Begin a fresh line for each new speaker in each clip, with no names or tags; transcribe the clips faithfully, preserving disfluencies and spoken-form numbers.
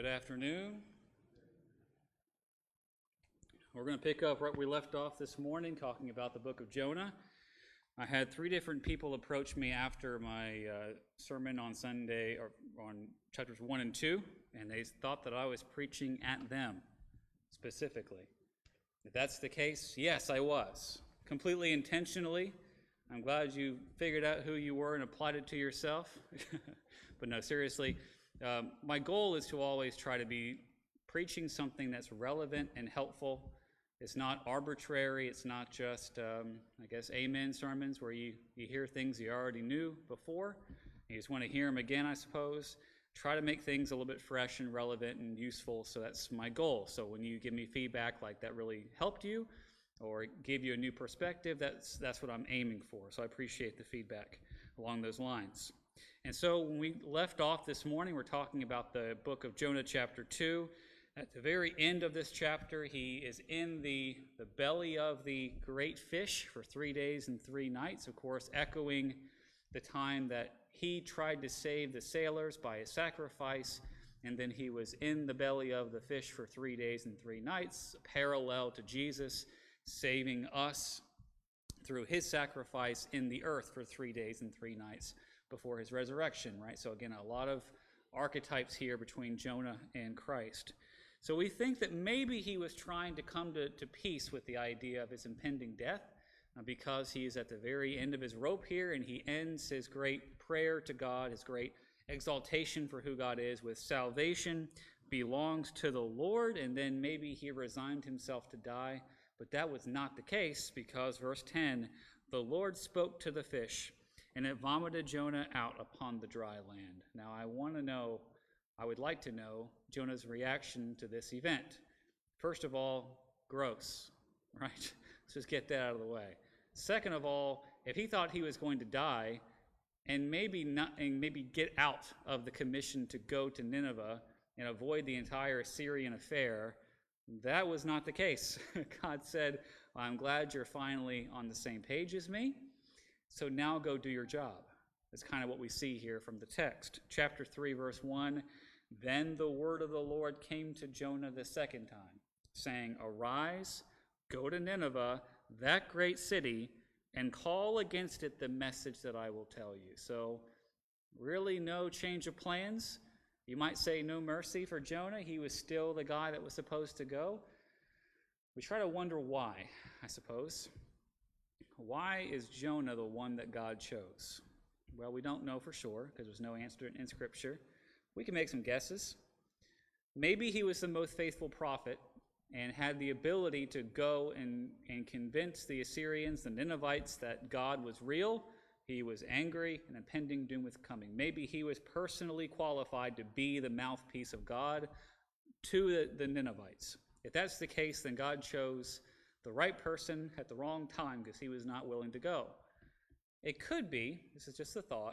afternoon. We're going to pick up right where we left off this morning, talking about the book of Jonah. I had three different people approach me after my uh, sermon on Sunday, or on chapters one and two, and they thought that I was preaching at them specifically. If that's the case, yes, I was. Completely intentionally. I'm glad you figured out who you were and applied it to yourself. But no, seriously. Um, my goal is to always try to be preaching something that's relevant and helpful. It's not arbitrary. It's not just, um, I guess, amen sermons where you, you hear things you already knew before. You just want to hear them again, I suppose. Try to make things a little bit fresh and relevant and useful, so that's my goal. So when you give me feedback like that really helped you or gave you a new perspective, that's, that's what I'm aiming for. So I appreciate the feedback along those lines. And so when we left off this morning, we're talking about the book of Jonah chapter two. At the very end of this chapter, he is in the, the belly of the great fish for three days and three nights, of course, echoing the time that he tried to save the sailors by a sacrifice, and then he was in the belly of the fish for three days and three nights, parallel to Jesus saving us through his sacrifice in the earth for three days and three nights before his resurrection, right? So again, a lot of archetypes here between Jonah and Christ. So we think that maybe he was trying to come to, to peace with the idea of his impending death uh, because he is at the very end of his rope here, and he ends his great prayer to God, his great exaltation for who God is, with salvation belongs to the Lord, and then maybe he resigned himself to die. But that was not the case, because verse ten, the Lord spoke to the fish, and it vomited Jonah out upon the dry land. Now I want to know, I would like to know Jonah's reaction to this event. First of all, gross, right? Let's just get that out of the way. Second of all, if he thought he was going to die and maybe not, and maybe get out of the commission to go to Nineveh and avoid the entire Assyrian affair, that was not the case. God said, I'm glad you're finally on the same page as me. So now go do your job. That's kind of what we see here from the text. Chapter three, verse one, then the word of the Lord came to Jonah the second time, saying, arise, go to Nineveh, that great city, and call against it the message that I will tell you. So really no change of plans. You might say no mercy for Jonah. He was still the guy that was supposed to go. We try to wonder why, I suppose. Why is Jonah the one that God chose? Well, we don't know for sure because there's no answer in Scripture. We can make some guesses. Maybe he was the most faithful prophet and had the ability to go and, and convince the Assyrians, the Ninevites, that God was real. He was angry and impending doom was coming. Maybe he was personally qualified to be the mouthpiece of God to the, the Ninevites. If that's the case, then God chose the right person at the wrong time because he was not willing to go. It could be, this is just a thought,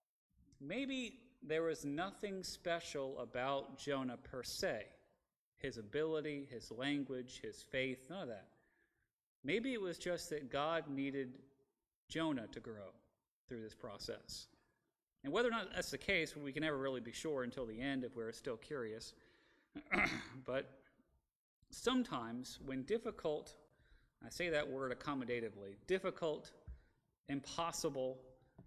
maybe there was nothing special about Jonah per se. His ability, his language, his faith, none of that. Maybe it was just that God needed Jonah to grow through this process. And whether or not that's the case, we can never really be sure until the end if we're still curious. But sometimes when difficult, I say that word accommodatively, difficult, impossible,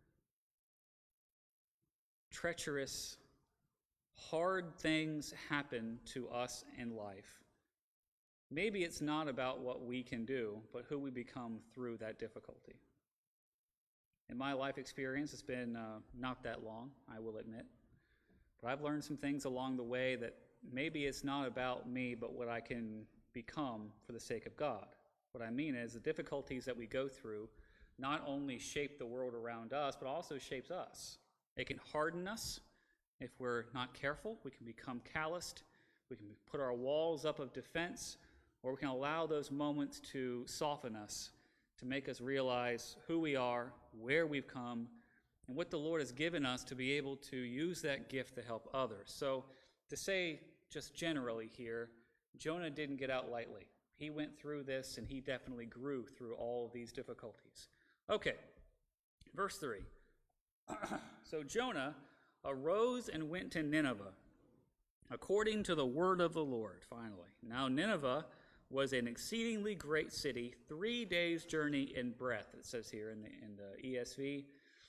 treacherous, hard things happen to us in life. Maybe it's not about what we can do, but who we become through that difficulty. In my life experience, it's been uh, not that long, I will admit, but I've learned some things along the way that maybe it's not about me, but what I can become for the sake of God. What I mean is the difficulties that we go through not only shape the world around us, but also shapes us. It can harden us if we're not careful. We can become calloused. We can put our walls up of defense, or we can allow those moments to soften us, to make us realize who we are, where we've come, and what the Lord has given us to be able to use that gift to help others. So to say just generally here, Jonah didn't get out lightly. He went through this, and he definitely grew through all of these difficulties. Okay, verse three. So Jonah arose and went to Nineveh, according to the word of the Lord, finally. Now Nineveh was an exceedingly great city, three days' journey in breadth, it says here in the, in the E S V.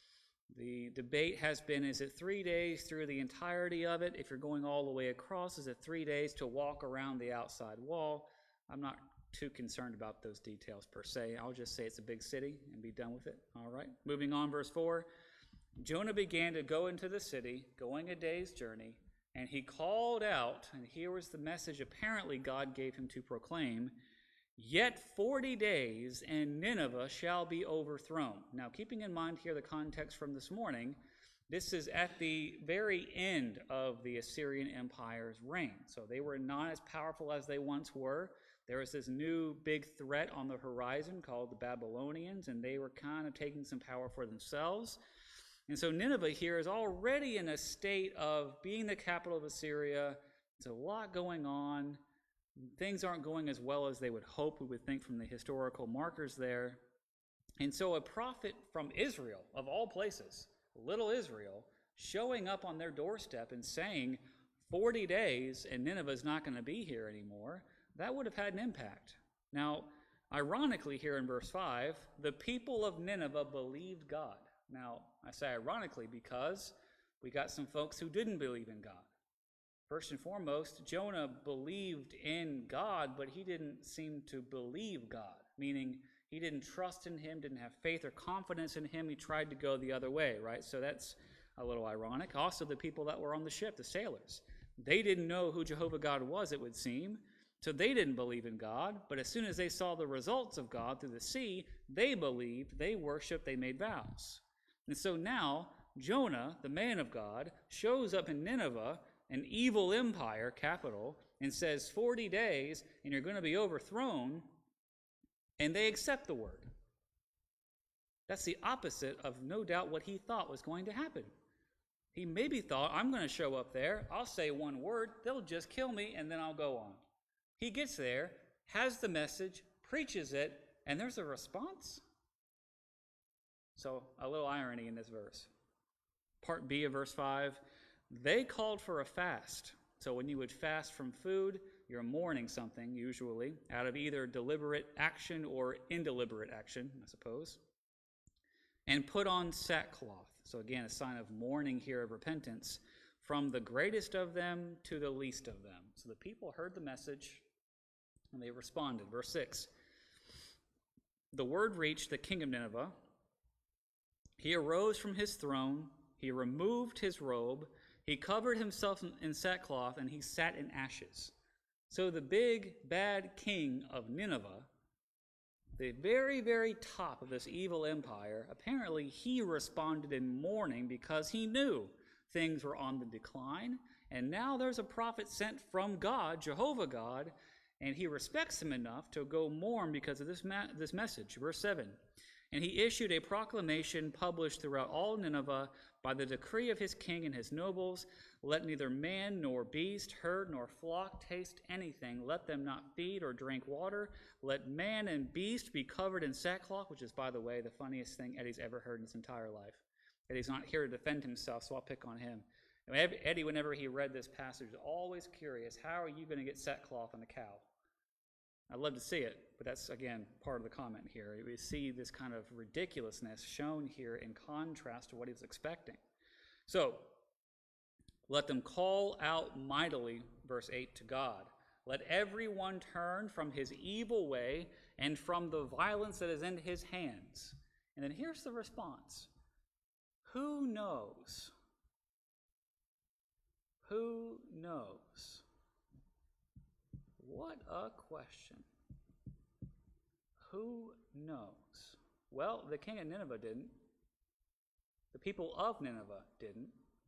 The debate has been, is it three days through the entirety of it? If you're going all the way across, is it three days to walk around the outside wall? I'm not too concerned about those details per se. I'll just say it's a big city and be done with it. All right, moving on, verse four. Jonah began to go into the city, going a day's journey, and he called out, and here was the message apparently God gave him to proclaim, yet forty days and Nineveh shall be overthrown. Now, keeping in mind here the context from this morning, this is at the very end of the Assyrian Empire's reign. So they were not as powerful as they once were. There was this new big threat on the horizon called the Babylonians, and they were kind of taking some power for themselves. And so Nineveh here is already in a state of being the capital of Assyria. There's a lot going on. Things aren't going as well as they would hope, we would think, from the historical markers there. And so a prophet from Israel, of all places, little Israel, showing up on their doorstep and saying, forty days and Nineveh's not going to be here anymore, that would have had an impact. Now, ironically here in verse five, the people of Nineveh believed God. Now, I say ironically because we got some folks who didn't believe in God. First and foremost, Jonah believed in God, but he didn't seem to believe God, meaning he didn't trust in him, didn't have faith or confidence in him. He tried to go the other way, right? So that's a little ironic. Also, the people that were on the ship, the sailors, they didn't know who Jehovah God was, it would seem. So they didn't believe in God, but as soon as they saw the results of God through the sea, they believed, they worshiped, they made vows. And so now, Jonah, the man of God, shows up in Nineveh, an evil empire, capital, and says forty days and you're going to be overthrown, and they accept the word. That's the opposite of no doubt what he thought was going to happen. He maybe thought, I'm going to show up there, I'll say one word, they'll just kill me, and then I'll go on. He gets there, has the message, preaches it, and there's a response. So a little irony in this verse. Part B of verse five, they called for a fast. So when you would fast from food, you're mourning something, usually, out of either deliberate action or indeliberate action, I suppose. And put on sackcloth. So again, a sign of mourning here of repentance, from the greatest of them to the least of them. So the people heard the message, and they responded. Verse six, the word reached the king of Nineveh. He arose from his throne, he removed his robe, he covered himself in sackcloth, and he sat in ashes. So the big, bad king of Nineveh, the very, very top of this evil empire, apparently he responded in mourning because he knew things were on the decline. And now there's a prophet sent from God, Jehovah God, and he respects him enough to go mourn because of this, ma- this message. Verse seven, and he issued a proclamation published throughout all Nineveh by the decree of his king and his nobles, let neither man nor beast, herd nor flock taste anything. Let them not feed or drink water. Let man and beast be covered in sackcloth, which is, by the way, the funniest thing Eddie's ever heard in his entire life. Eddie's not here to defend himself, so I'll pick on him. Eddie, whenever he read this passage, is always curious, how are you going to get sackcloth on a cow? I'd love to see it, but that's, again, part of the comment here. We see this kind of ridiculousness shown here in contrast to what he was expecting. So, let them call out mightily, verse eight, to God. Let everyone turn from his evil way and from the violence that is in his hands. And then here's the response. Who knows? Who knows? What a question. Who knows? Well, the king of Nineveh didn't. The people of Nineveh didn't.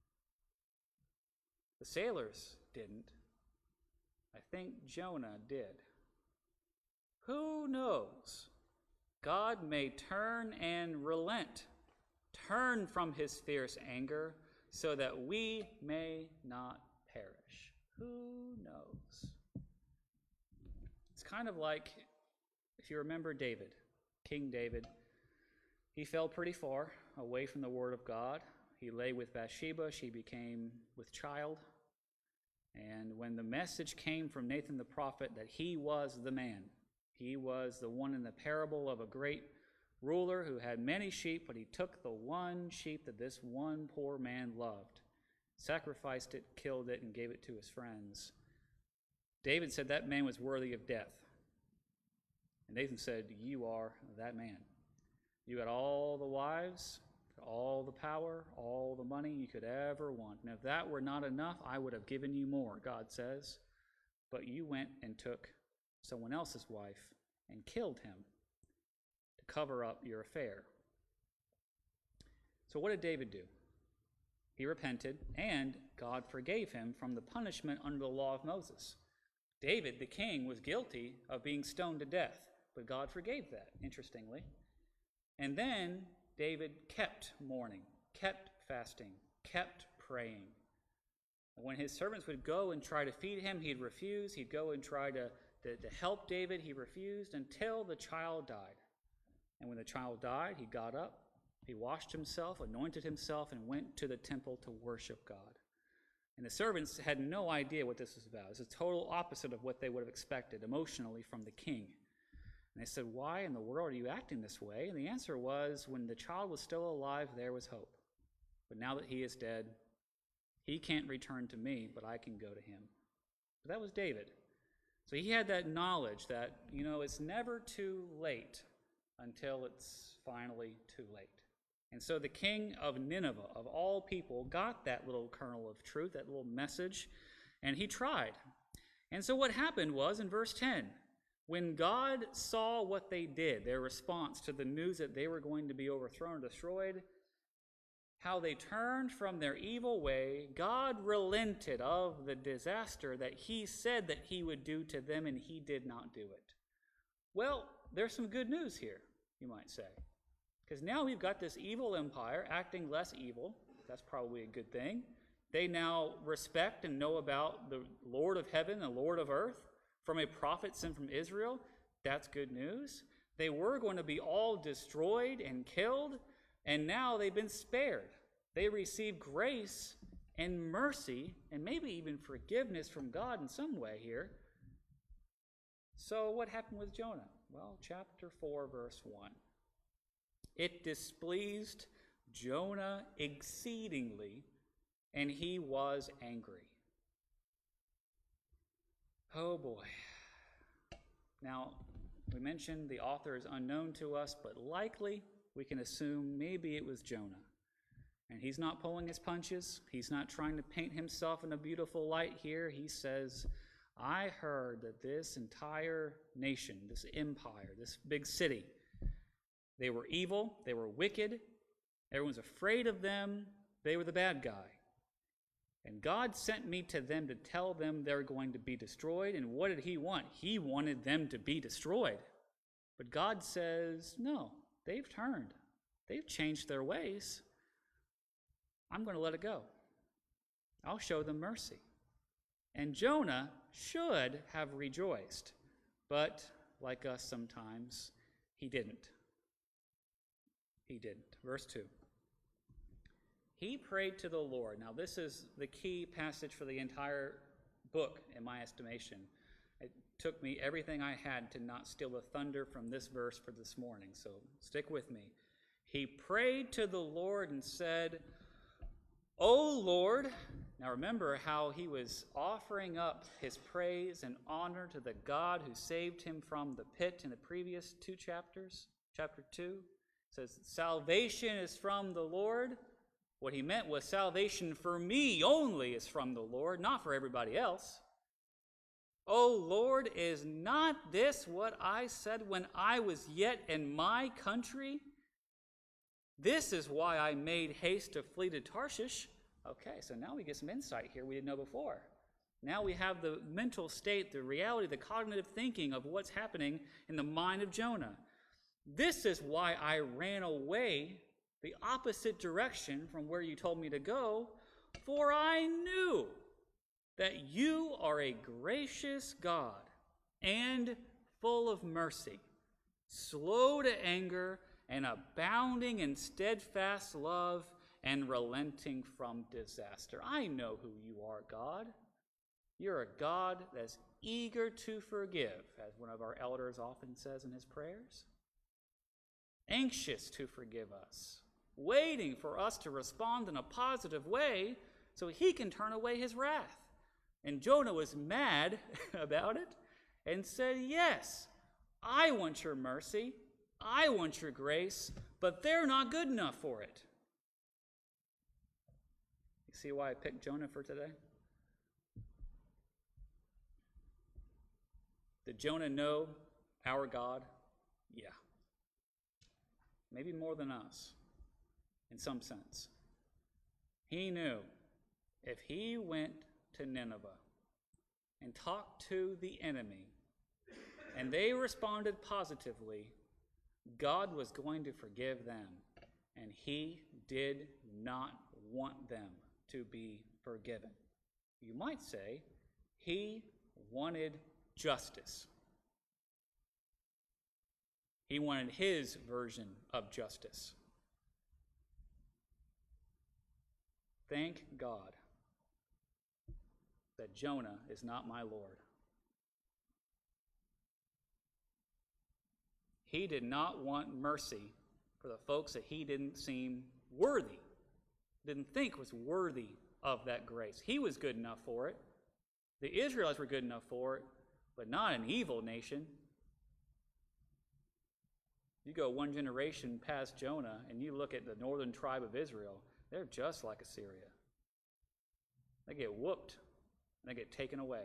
The sailors didn't. I think Jonah did. Who knows? God may turn and relent, turn from his fierce anger, so that we may not perish. Who knows? It's kind of like, if you remember David, King David, he fell pretty far away from the word of God. He lay with Bathsheba. She became with child. And when the message came from Nathan the prophet that he was the man, he was the one in the parable of a great ruler who had many sheep, but he took the one sheep that this one poor man loved, sacrificed it, killed it, and gave it to his friends. David said that man was worthy of death. And Nathan said, you are that man. You got all the wives, all the power, all the money you could ever want. And if that were not enough, I would have given you more, God says. But you went and took someone else's wife and killed him to cover up your affair. So what did David do? He repented, and God forgave him from the punishment under the law of Moses. David, the king, was guilty of being stoned to death, but God forgave that, interestingly. And then David kept mourning, kept fasting, kept praying. And when his servants would go and try to feed him, he'd refuse. He'd go and try to, to, to help David. He refused until the child died. And when the child died, he got up, he washed himself, anointed himself, and went to the temple to worship God. And the servants had no idea what this was about. It's a total opposite of what they would have expected emotionally from the king. And they said, why in the world are you acting this way? And the answer was, when the child was still alive, there was hope. But now that he is dead, he can't return to me, but I can go to him. But that was David. So he had that knowledge that, you know, it's never too late until it's finally too late. And so the king of Nineveh, of all people, got that little kernel of truth, that little message, and he tried. And so what happened was, in verse ten, when God saw what they did, their response to the news that they were going to be overthrown and destroyed, how they turned from their evil way, God relented of the disaster that he said that he would do to them, and he did not do it. Well, there's some good news here, you might say. Because now we've got this evil empire acting less evil. That's probably a good thing. They now respect and know about the Lord of heaven and Lord of earth from a prophet sent from Israel. That's good news. They were going to be all destroyed and killed, and now they've been spared. They received grace and mercy and maybe even forgiveness from God in some way here. So what happened with Jonah? Well, chapter four, verse one. It displeased Jonah exceedingly, and he was angry. Oh boy. Now, we mentioned the author is unknown to us, but likely we can assume maybe it was Jonah. And he's not pulling his punches. He's not trying to paint himself in a beautiful light here. He says, I heard that this entire nation, this empire, this big city, they were evil, they were wicked, everyone's afraid of them, they were the bad guy. And God sent me to them to tell them they're going to be destroyed. And what did he want? He wanted them to be destroyed. But God says, no, they've turned. They've changed their ways. I'm going to let it go. I'll show them mercy. And Jonah should have rejoiced, but like us sometimes, he didn't. He didn't. Verse two. He prayed to the Lord. Now, this is the key passage for the entire book, in my estimation. It took me everything I had to not steal the thunder from this verse for this morning, so stick with me. He prayed to the Lord and said, O Lord. Now, remember how he was offering up his praise and honor to the God who saved him from the pit in the previous two chapters. Chapter two says, salvation is from the Lord. What he meant was salvation for me only is from the Lord, not for everybody else. O Lord, is not this what I said when I was yet in my country? This is why I made haste to flee to Tarshish. Okay, so now we get some insight here we didn't know before. Now we have the mental state, the reality, the cognitive thinking of what's happening in the mind of Jonah. This is why I ran away the opposite direction from where you told me to go, for I knew that you are a gracious God and full of mercy, slow to anger and abounding in steadfast love and relenting from disaster. I know who you are, God. You're a God that's eager to forgive, as one of our elders often says in his prayers. Anxious to forgive us, waiting for us to respond in a positive way so he can turn away his wrath. And Jonah was mad about it and said, yes, I want your mercy, I want your grace, but they're not good enough for it. You see why I picked Jonah for today? Did Jonah know our God? Yeah. Maybe more than us, in some sense. He knew if he went to Nineveh and talked to the enemy, and they responded positively, God was going to forgive them, and he did not want them to be forgiven. You might say he wanted justice. He wanted his version of justice. Thank God that Jonah is not my Lord. He did not want mercy for the folks that he didn't seem worthy, didn't think was worthy of that grace. He was good enough for it. The Israelites were good enough for it, but not an evil nation. You go one generation past Jonah, and you look at the northern tribe of Israel, they're just like Assyria. They get whooped, and they get taken away.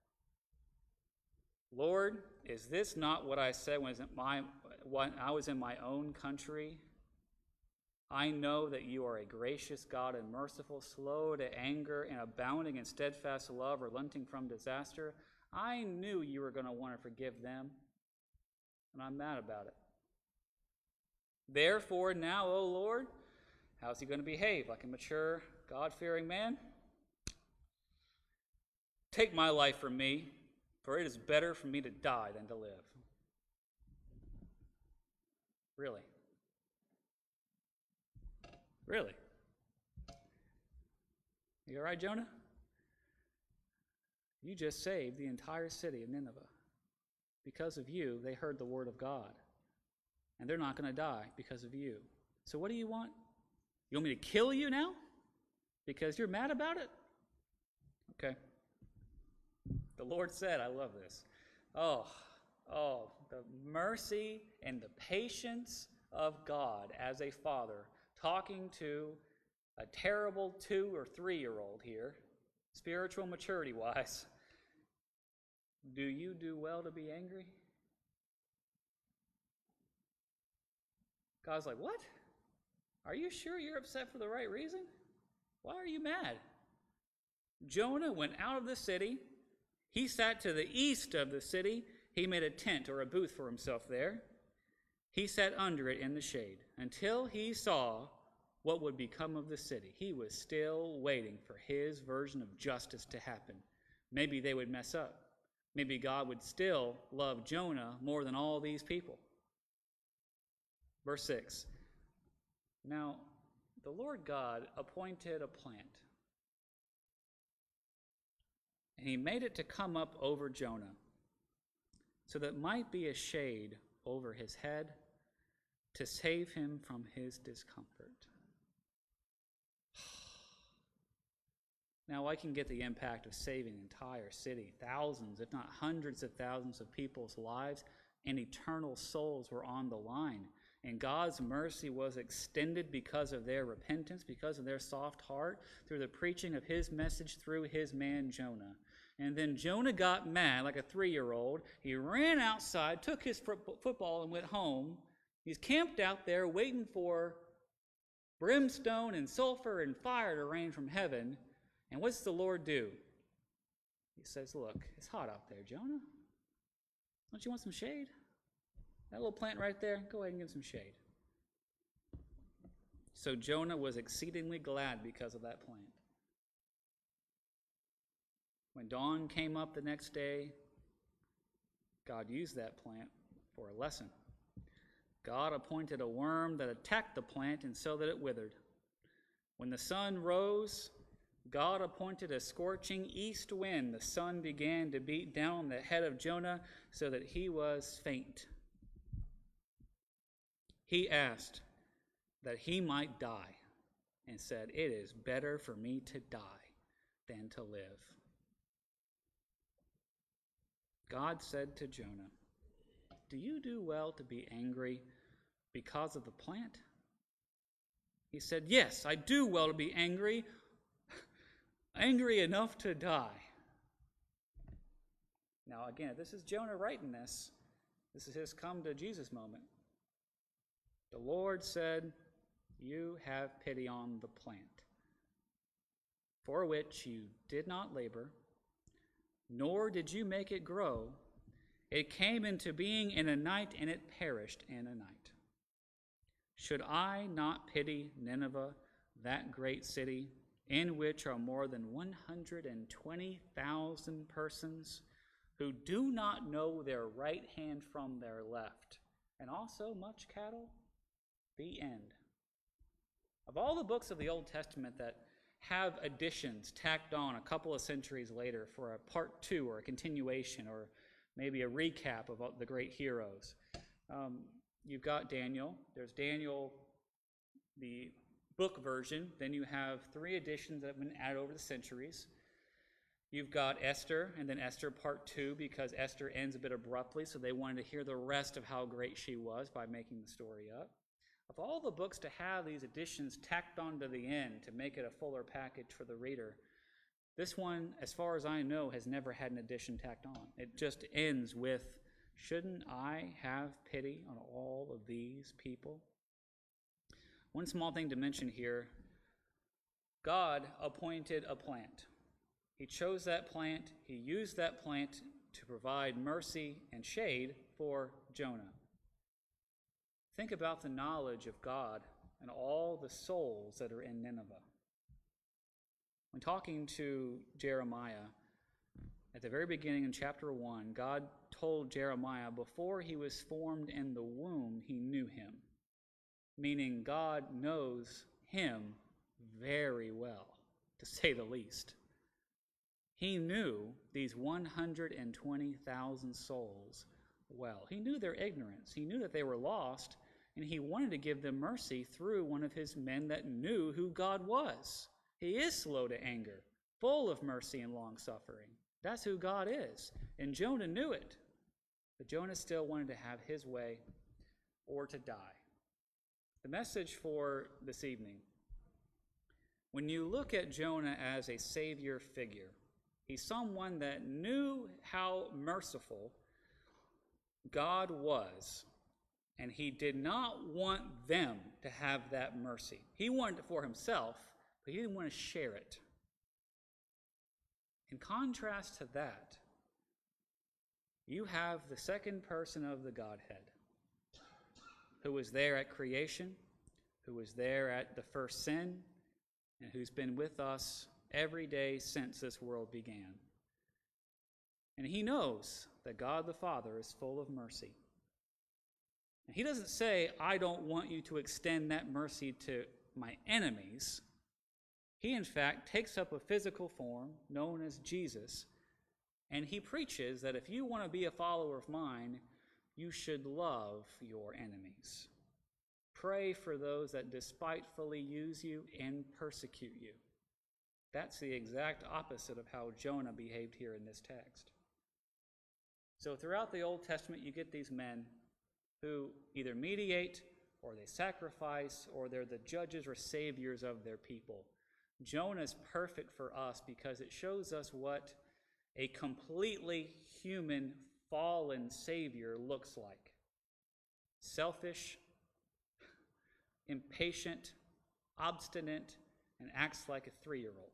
Lord, is this not what I said when I was in my own country? I know that you are a gracious God and merciful, slow to anger, and abounding in steadfast love, relenting from disaster. I knew you were going to want to forgive them, and I'm mad about it. Therefore now, O Lord, how's he going to behave? Like a mature, God-fearing man? Take my life from me, for it is better for me to die than to live. Really? Really? You all right, Jonah? You just saved the entire city of Nineveh. Because of you, they heard the word of God. And they're not going to die because of you. So what do you want? You want me to kill you now? Because you're mad about it? Okay. The Lord said, I love this. Oh, oh, the mercy and the patience of God as a father talking to a terrible two or three-year-old here, spiritual maturity-wise. Do you do well to be angry? God's like, what? Are you sure you're upset for the right reason? Why are you mad? Jonah went out of the city. He sat to the east of the city. He made a tent or a booth for himself there. He sat under it in the shade until he saw what would become of the city. He was still waiting for his version of justice to happen. Maybe they would mess up. Maybe God would still love Jonah more than all these people. Verse six. Now, the Lord God appointed a plant, and he made it to come up over Jonah, so that it might be a shade over his head to save him from his discomfort. Now, I can get the impact of saving an entire city. Thousands, if not hundreds of thousands of people's lives and eternal souls were on the line. And God's mercy was extended because of their repentance, because of their soft heart, through the preaching of his message through his man Jonah. And then Jonah got mad like a three-year-old. He ran outside, took his football, and went home. He's camped out there waiting for brimstone and sulfur and fire to rain from heaven. And what's the Lord do? He says, look, it's hot out there, Jonah. Don't you want some shade? That little plant right there, go ahead and give some shade. So Jonah was exceedingly glad because of that plant. When dawn came up the next day, God used that plant for a lesson. God appointed a worm that attacked the plant and so that it withered. When the sun rose, God appointed a scorching east wind. The sun began to beat down on the head of Jonah so that he was faint. He asked that he might die and said, "It is better for me to die than to live." God said to Jonah, "Do you do well to be angry because of the plant?" He said, "Yes, I do well to be angry, angry enough to die." Now, again, if this is Jonah writing this, this is his come to Jesus moment. The Lord said, "You have pity on the plant, for which you did not labor, nor did you make it grow. It came into being in a night, and it perished in a night. Should I not pity Nineveh, that great city, in which are more than one hundred twenty thousand persons who do not know their right hand from their left, and also much cattle?" The end. Of all the books of the Old Testament that have additions tacked on a couple of centuries later for a part two or a continuation or maybe a recap of the great heroes, um, you've got Daniel. There's Daniel, the book version. Then you have three editions that have been added over the centuries. You've got Esther, and then Esther part two, because Esther ends a bit abruptly, so they wanted to hear the rest of how great she was by making the story up. Of all the books to have these additions tacked on to the end to make it a fuller package for the reader, this one, as far as I know, has never had an addition tacked on. It just ends with, "Shouldn't I have pity on all of these people?" One small thing to mention here, God appointed a plant. He chose that plant. He used that plant to provide mercy and shade for Jonah. Think about the knowledge of God and all the souls that are in Nineveh. When talking to Jeremiah, at the very beginning in chapter one, God told Jeremiah before he was formed in the womb, he knew him. Meaning God knows him very well, to say the least. He knew these one hundred twenty thousand souls well. He knew their ignorance. He knew that they were lost, and he wanted to give them mercy through one of his men that knew who God was. He is slow to anger, full of mercy and long-suffering. That's who God is. And Jonah knew it. But Jonah still wanted to have his way or to die. The message for this evening. When you look at Jonah as a savior figure, he's someone that knew how merciful God was, and he did not want them to have that mercy. He wanted it for himself, but he didn't want to share it. In contrast to that, you have the second person of the Godhead, who was there at creation, who was there at the first sin, and who's been with us every day since this world began. And he knows that God the Father is full of mercy. And he doesn't say, "I don't want you to extend that mercy to my enemies." He, in fact, takes up a physical form known as Jesus, and he preaches that if you want to be a follower of mine, you should love your enemies. Pray for those that despitefully use you and persecute you. That's the exact opposite of how Jonah behaved here in this text. So throughout the Old Testament, you get these men who either mediate, or they sacrifice, or they're the judges or saviors of their people. Jonah is perfect for us because it shows us what a completely human, fallen Savior looks like. Selfish, impatient, obstinate, and acts like a three-year-old.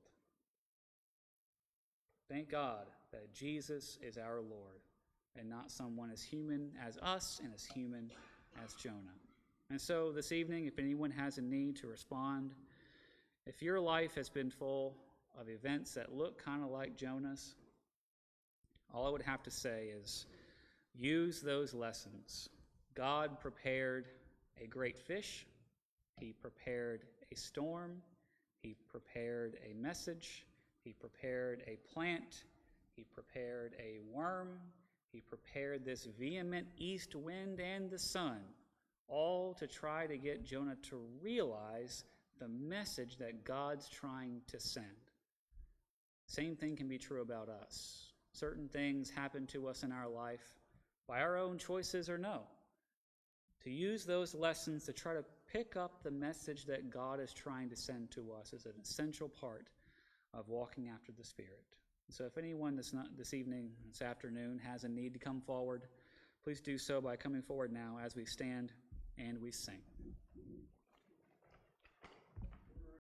Thank God that Jesus is our Lord, and not someone as human as us and as human as Jonah. And so this evening, if anyone has a need to respond, if your life has been full of events that look kind of like Jonah's, all I would have to say is use those lessons. God prepared a great fish. He prepared a storm. He prepared a message. He prepared a plant. He prepared a worm. He prepared this vehement east wind and the sun, all to try to get Jonah to realize the message that God's trying to send. Same thing can be true about us. Certain things happen to us in our life by our own choices or no. To use those lessons to try to pick up the message that God is trying to send to us is an essential part of walking after the Spirit. So if anyone this, not, this evening, this afternoon, has a need to come forward, please do so by coming forward now as we stand and we sing.